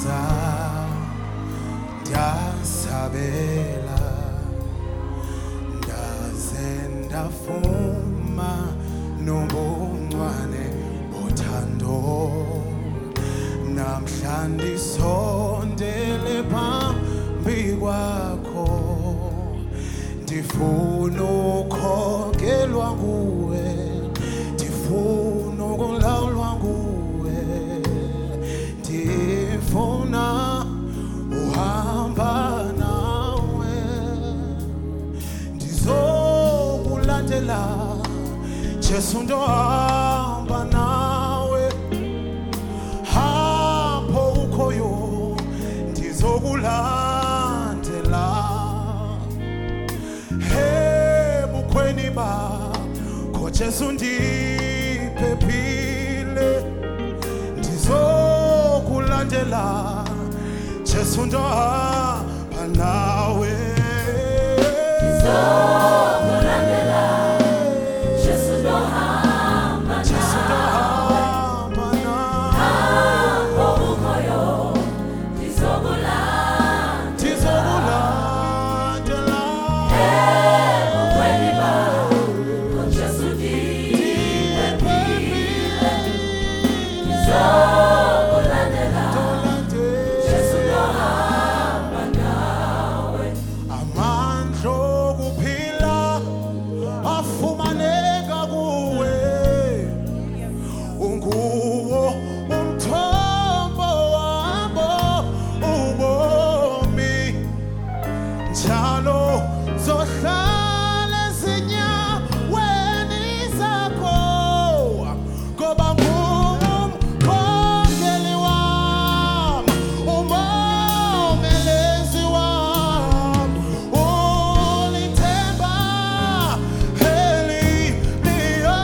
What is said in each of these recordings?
ndiyasabela ndaze ndafuma nobuncwane bothando namhlanje sondele phambi kwakho ndifuna ukukhokelwa nguwe ndifuna ukulawulwa nguwe ndifuna uhamba nawe ndizokulandela Jesu ndohamba nawe apho ukhoyo ndizokulandela ebukhweni bakho Jesu ndiphephile ndizokulandela Jesu ndohamba nawe ndizokulandela Jesu ndohamba nawe apho ukhoyo ndizokulandela ebukhweni bakho Jesu ndiphephile ndizokulandela Jesu ndohamba nawe amandla okuphila afumaneka kuwe unguwo umthombo wabo ubomi njalo zohlala ezinyaweni zakho ngoba ngumkhongeli wami umomelezi wami ulithemba elimiya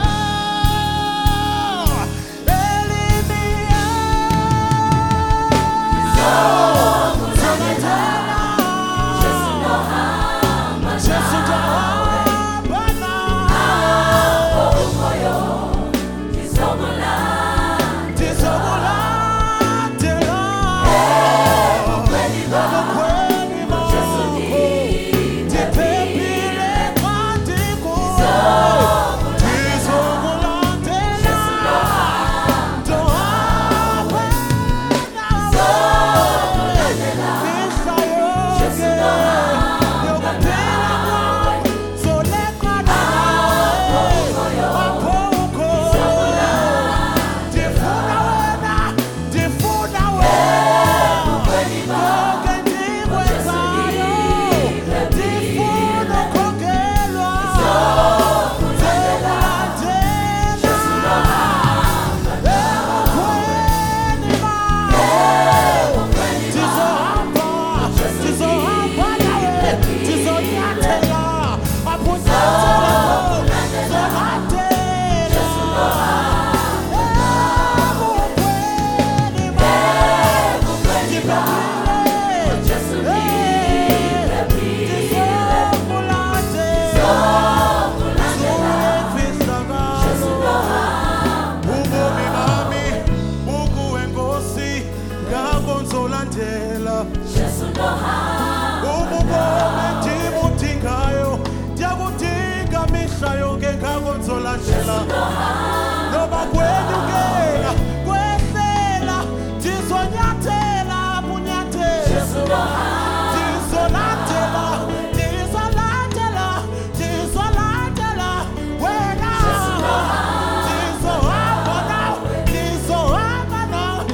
Jesu ndohamba Jesu nawe ndohamba apho nawe ukhoyo ndizokulandela ndizokulandela ebukhweni bakho ebukhweni Jesu bakho ndiphephile ndiphephile phansi kuwe ndizokulandela Jesu ndizokulandela ndohamba ndizokulandela mihla Jesu yonke ndohamba nawe zoleqa apho nawe ukhoyo apho ukhoyo ndifuna wena ndifuna wena ebukhweni bakho konke ndikwenzayo ndifuna ukhokelwa ndizokulandela Jesu ndohamba ebukhweni bakho ebukhweni ndizohamba ndizohamba nawe ndizonyathela apho unyathela Jesu ndohamba ebukhweni bakho ebukhweni bakho Jesu ndiphephile ndizokulandela Jesu ndohamba ubomi bami bukuwe Nkosi ngako ndizolandela Jesu ndohamba ububomi ndibudingayo ndiyakudinga mihla yonke ngako ndizolandela noba kwenyukela kwehlela ndizonyathela apho unyathela Jesu ndohamba ndizolandela ndizolandela ndizolandela wena ndizohamba nawe ndizohamba nawe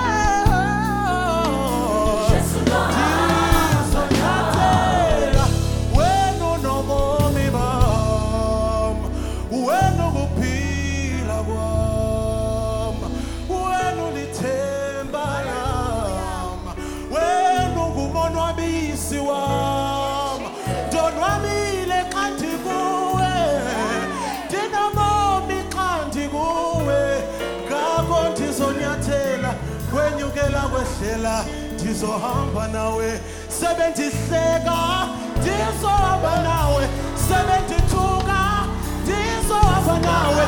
Jesu ndohamba ndizonyathela wena unobomi bam wena ukuphila kwam wena ulithemba lam wena ungumonwabisi wam ndonwabile xa ndikuwe ndinobomi xa ndikuwe ngako ndizonyathela kwenyukela kwehlela ndizohamba nawe sebendihleka ndizohamba nawe sebendithuka ndizohamba nawe